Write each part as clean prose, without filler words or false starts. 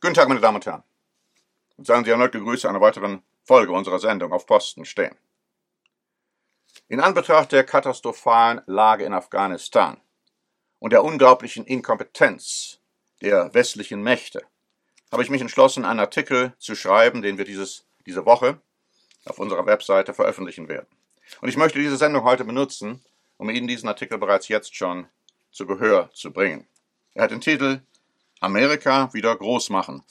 Guten Tag, meine Damen und Herren. Und seien Sie erneut gegrüßt zu einer weiteren Folge unserer Sendung Auf Posten stehen. In Anbetracht der katastrophalen Lage in Afghanistan und der unglaublichen Inkompetenz der westlichen Mächte habe ich mich entschlossen, einen Artikel zu schreiben, den wir diese Woche auf unserer Webseite veröffentlichen werden. Und ich möchte diese Sendung heute benutzen, um Ihnen diesen Artikel bereits jetzt schon zu Gehör zu bringen. Er hat den Titel Amerika wieder groß machen?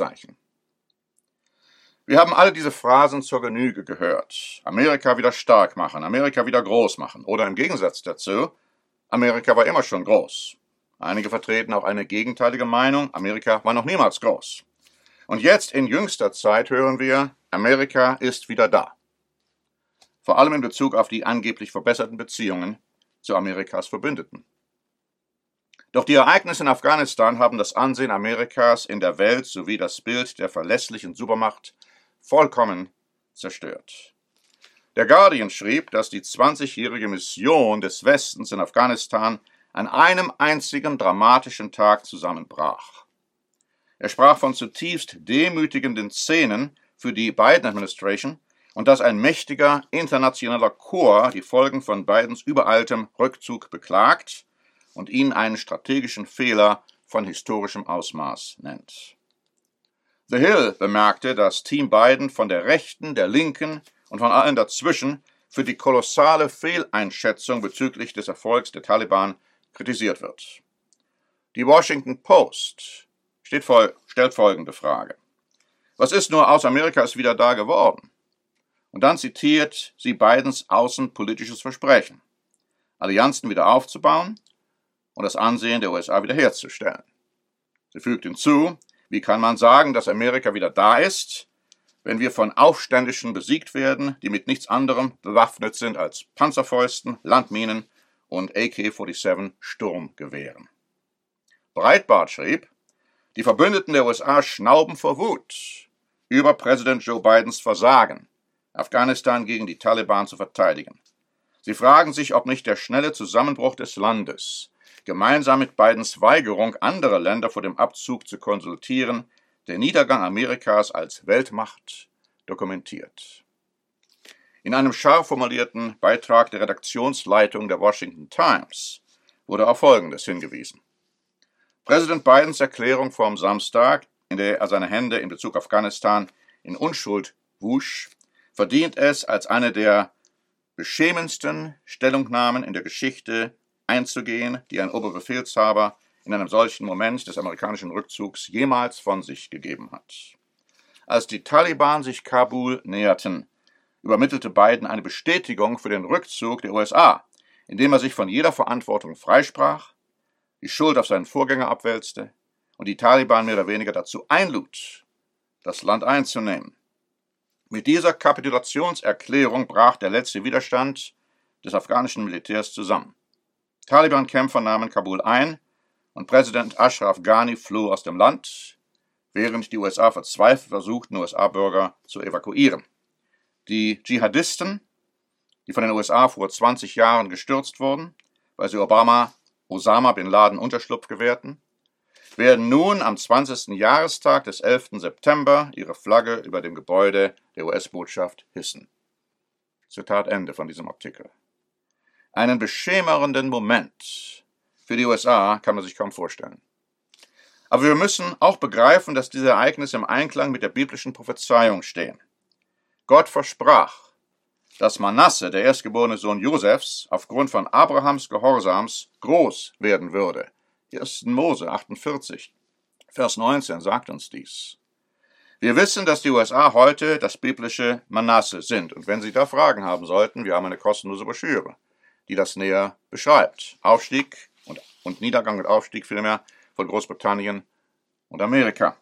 Wir haben alle diese Phrasen zur Genüge gehört. Amerika wieder stark machen, Amerika wieder groß machen. Oder im Gegensatz dazu, Amerika war immer schon groß. Einige vertreten auch eine gegenteilige Meinung, Amerika war noch niemals groß. Und jetzt in jüngster Zeit hören wir, Amerika ist wieder da. Vor allem in Bezug auf die angeblich verbesserten Beziehungen zu Amerikas Verbündeten. Doch die Ereignisse in Afghanistan haben das Ansehen Amerikas in der Welt sowie das Bild der verlässlichen Supermacht vollkommen zerstört. Der Guardian schrieb, dass die 20-jährige Mission des Westens in Afghanistan an einem einzigen dramatischen Tag zusammenbrach. Er sprach von zutiefst demütigenden Szenen für die Biden-Administration und dass ein mächtiger internationaler Chor die Folgen von Bidens übereiltem Rückzug beklagt und ihn einen strategischen Fehler von historischem Ausmaß nennt. The Hill bemerkte, dass Team Biden von der Rechten, der Linken und von allen dazwischen für die kolossale Fehleinschätzung bezüglich des Erfolgs der Taliban kritisiert wird. Die Washington Post stellt folgende Frage. Was ist nur aus Amerika ist wieder da geworden? Und dann zitiert sie Bidens außenpolitisches Versprechen, Allianzen wieder aufzubauen und das Ansehen der USA wiederherzustellen. Sie fügt hinzu, wie kann man sagen, dass Amerika wieder da ist, wenn wir von Aufständischen besiegt werden, die mit nichts anderem bewaffnet sind als Panzerfäusten, Landminen und AK-47 Sturmgewehren. Breitbart schrieb, die Verbündeten der USA schnauben vor Wut über Präsident Joe Bidens Versagen, Afghanistan gegen die Taliban zu verteidigen. Sie fragen sich, ob nicht der schnelle Zusammenbruch des Landes gemeinsam mit Bidens Weigerung, andere Länder vor dem Abzug zu konsultieren, den Niedergang Amerikas als Weltmacht dokumentiert. In einem scharf formulierten Beitrag der Redaktionsleitung der Washington Times wurde auf Folgendes hingewiesen. Präsident Bidens Erklärung vom Samstag, in der er seine Hände in Bezug auf Afghanistan in Unschuld wusch, verdient es, als eine der beschämendsten Stellungnahmen in der Geschichte einzugehen, die ein Oberbefehlshaber in einem solchen Moment des amerikanischen Rückzugs jemals von sich gegeben hat. Als die Taliban sich Kabul näherten, übermittelte Biden eine Bestätigung für den Rückzug der USA, indem er sich von jeder Verantwortung freisprach, die Schuld auf seinen Vorgänger abwälzte und die Taliban mehr oder weniger dazu einlud, das Land einzunehmen. Mit dieser Kapitulationserklärung brach der letzte Widerstand des afghanischen Militärs zusammen. Taliban-Kämpfer nahmen Kabul ein und Präsident Ashraf Ghani floh aus dem Land, während die USA verzweifelt versuchten, USA-Bürger zu evakuieren. Die Dschihadisten, die von den USA vor 20 Jahren gestürzt wurden, weil sie Osama bin Laden Unterschlupf gewährten, werden nun am 20. Jahrestag des 11. September ihre Flagge über dem Gebäude der US-Botschaft hissen. Zitat Ende von diesem Artikel. Einen beschämernden Moment für die USA kann man sich kaum vorstellen. Aber wir müssen auch begreifen, dass diese Ereignisse im Einklang mit der biblischen Prophezeiung stehen. Gott versprach, dass Manasse, der erstgeborene Sohn Josefs, aufgrund von Abrahams Gehorsams groß werden würde. 1. Mose 48, Vers 19 sagt uns dies. Wir wissen, dass die USA heute das biblische Manasse sind. Und wenn Sie da Fragen haben sollten, wir haben eine kostenlose Broschüre, die das näher beschreibt. Aufstieg und Niedergang und Aufstieg vielmehr von Großbritannien und Amerika.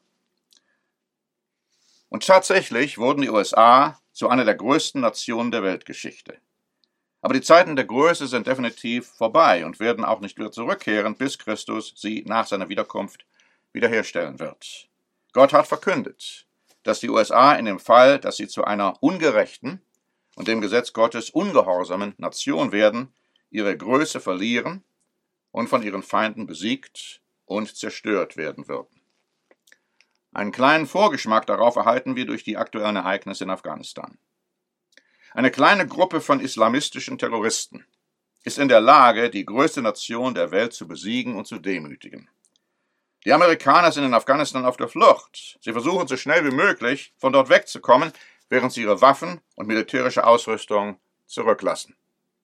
Und tatsächlich wurden die USA zu einer der größten Nationen der Weltgeschichte. Aber die Zeiten der Größe sind definitiv vorbei und werden auch nicht wieder zurückkehren, bis Christus sie nach seiner Wiederkunft wiederherstellen wird. Gott hat verkündet, dass die USA in dem Fall, dass sie zu einer ungerechten und dem Gesetz Gottes ungehorsamen Nation werden, ihre Größe verlieren und von ihren Feinden besiegt und zerstört werden würden. Einen kleinen Vorgeschmack darauf erhalten wir durch die aktuellen Ereignisse in Afghanistan. Eine kleine Gruppe von islamistischen Terroristen ist in der Lage, die größte Nation der Welt zu besiegen und zu demütigen. Die Amerikaner sind in Afghanistan auf der Flucht. Sie versuchen so schnell wie möglich von dort wegzukommen, während sie ihre Waffen und militärische Ausrüstung zurücklassen.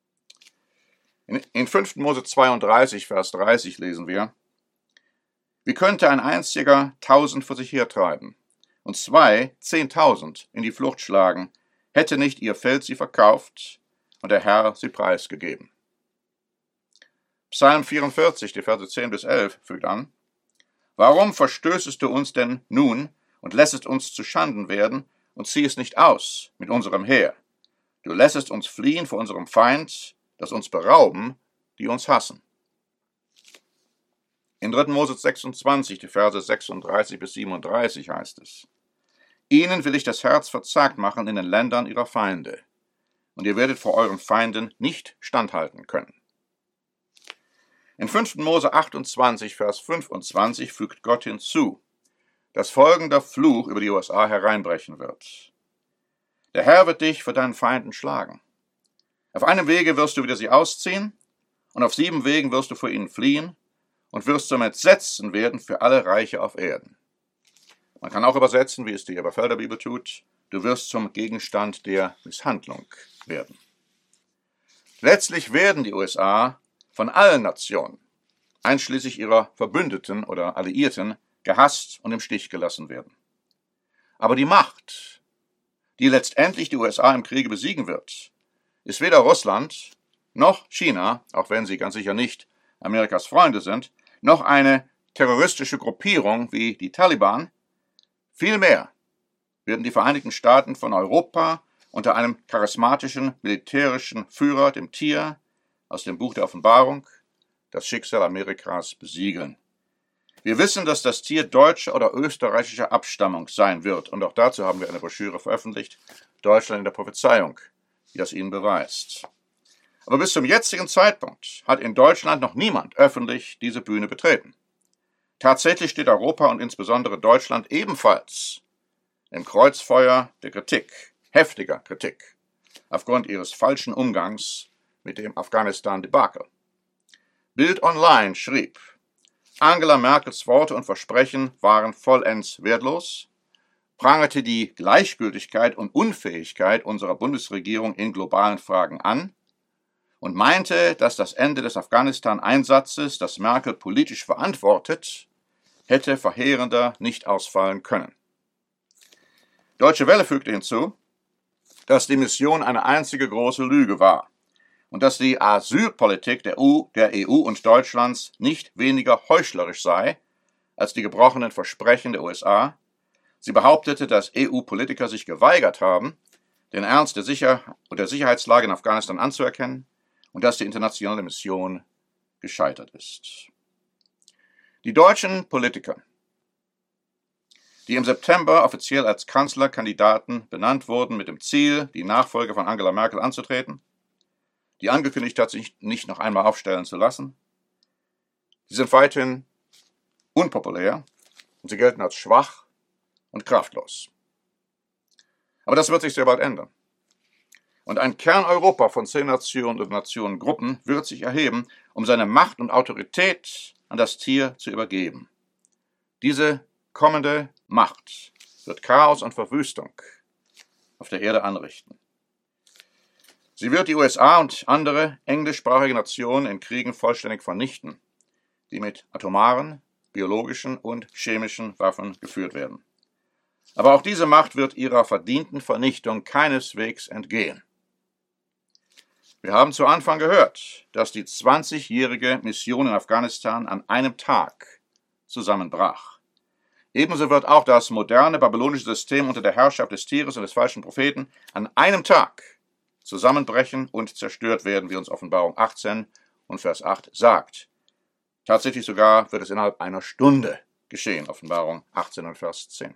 In 5. Mose 32, Vers 30 lesen wir: Wie könnte ein einziger 1000 vor sich hertreiben und 2 10.000 in die Flucht schlagen, hätte nicht ihr Feld sie verkauft und der Herr sie preisgegeben. Psalm 44, die Verse 10 bis 11 fügt an: Warum verstößest du uns denn nun und lässest uns zu Schanden werden und ziehest nicht aus mit unserem Heer? Du lässest uns fliehen vor unserem Feind, das uns berauben, die uns hassen. In 3. Mose 26, die Verse 36 bis 37 heißt es: Ihnen will ich das Herz verzagt machen in den Ländern ihrer Feinde, und ihr werdet vor euren Feinden nicht standhalten können. In 5. Mose 28, Vers 25 fügt Gott hinzu, dass folgender Fluch über die USA hereinbrechen wird: Der Herr wird dich vor deinen Feinden schlagen. Auf einem Wege wirst du wieder sie ausziehen, und auf 7 Wegen wirst du vor ihnen fliehen und wirst zum Entsetzen werden für alle Reiche auf Erden. Man kann auch übersetzen, wie es die Elberfelder Bibel tut: Du wirst zum Gegenstand der Misshandlung werden. Letztlich werden die USA von allen Nationen, einschließlich ihrer Verbündeten oder Alliierten, gehasst und im Stich gelassen werden. Aber die Macht, die letztendlich die USA im Kriege besiegen wird, ist weder Russland noch China, auch wenn sie ganz sicher nicht Amerikas Freunde sind, noch eine terroristische Gruppierung wie die Taliban. Vielmehr werden die Vereinigten Staaten von Europa unter einem charismatischen militärischen Führer, dem Tier, aus dem Buch der Offenbarung, das Schicksal Amerikas besiegeln. Wir wissen, dass das Tier deutscher oder österreichischer Abstammung sein wird, und auch dazu haben wir eine Broschüre veröffentlicht, Deutschland in der Prophezeiung, die das Ihnen beweist. Aber bis zum jetzigen Zeitpunkt hat in Deutschland noch niemand öffentlich diese Bühne betreten. Tatsächlich steht Europa und insbesondere Deutschland ebenfalls im Kreuzfeuer der Kritik, heftiger Kritik, aufgrund ihres falschen Umgangs mit dem Afghanistan-Debakel. Bild Online schrieb: Angela Merkels Worte und Versprechen waren vollends wertlos, prangerte die Gleichgültigkeit und Unfähigkeit unserer Bundesregierung in globalen Fragen an und meinte, dass das Ende des Afghanistan-Einsatzes, das Merkel politisch verantwortet, hätte verheerender nicht ausfallen können. Deutsche Welle fügte hinzu, dass die Mission eine einzige große Lüge war und dass die Asylpolitik der EU und Deutschlands nicht weniger heuchlerisch sei als die gebrochenen Versprechen der USA. Sie behauptete, dass EU-Politiker sich geweigert haben, den Ernst der Sicherheitslage in Afghanistan anzuerkennen und dass die internationale Mission gescheitert ist. Die deutschen Politiker, die im September offiziell als Kanzlerkandidaten benannt wurden mit dem Ziel, die Nachfolge von Angela Merkel anzutreten, die angekündigt hat, sich nicht noch einmal aufstellen zu lassen, sie sind weiterhin unpopulär und sie gelten als schwach und kraftlos. Aber das wird sich sehr bald ändern. Und ein Kerneuropa von 10 Nationen und Nationengruppen wird sich erheben, um seine Macht und Autorität an das Tier zu übergeben. Diese kommende Macht wird Chaos und Verwüstung auf der Erde anrichten. Sie wird die USA und andere englischsprachige Nationen in Kriegen vollständig vernichten, die mit atomaren, biologischen und chemischen Waffen geführt werden. Aber auch diese Macht wird ihrer verdienten Vernichtung keineswegs entgehen. Wir haben zu Anfang gehört, dass die 20-jährige Mission in Afghanistan an einem Tag zusammenbrach. Ebenso wird auch das moderne babylonische System unter der Herrschaft des Tieres und des falschen Propheten an einem Tag zusammenbrechen und zerstört werden, wie uns Offenbarung 18 und Vers 8 sagt. Tatsächlich sogar wird es innerhalb einer Stunde geschehen, Offenbarung 18 und Vers 10.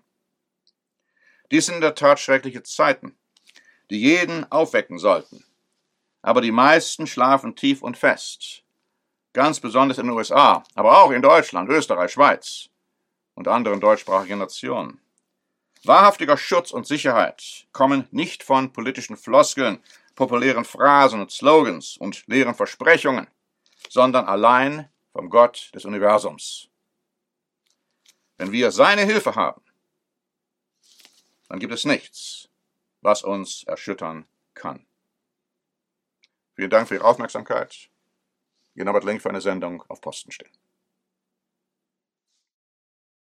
Dies sind in der Tat schreckliche Zeiten, die jeden aufwecken sollten. Aber die meisten schlafen tief und fest, ganz besonders in den USA, aber auch in Deutschland, Österreich, Schweiz. und anderen deutschsprachigen Nationen. Wahrhaftiger Schutz und Sicherheit kommen nicht von politischen Floskeln, populären Phrasen und Slogans und leeren Versprechungen, sondern allein vom Gott des Universums. Wenn wir seine Hilfe haben, dann gibt es nichts, was uns erschüttern kann. Vielen Dank für Ihre Aufmerksamkeit. Ihr Norbert Link für eine Sendung auf Posten stehen.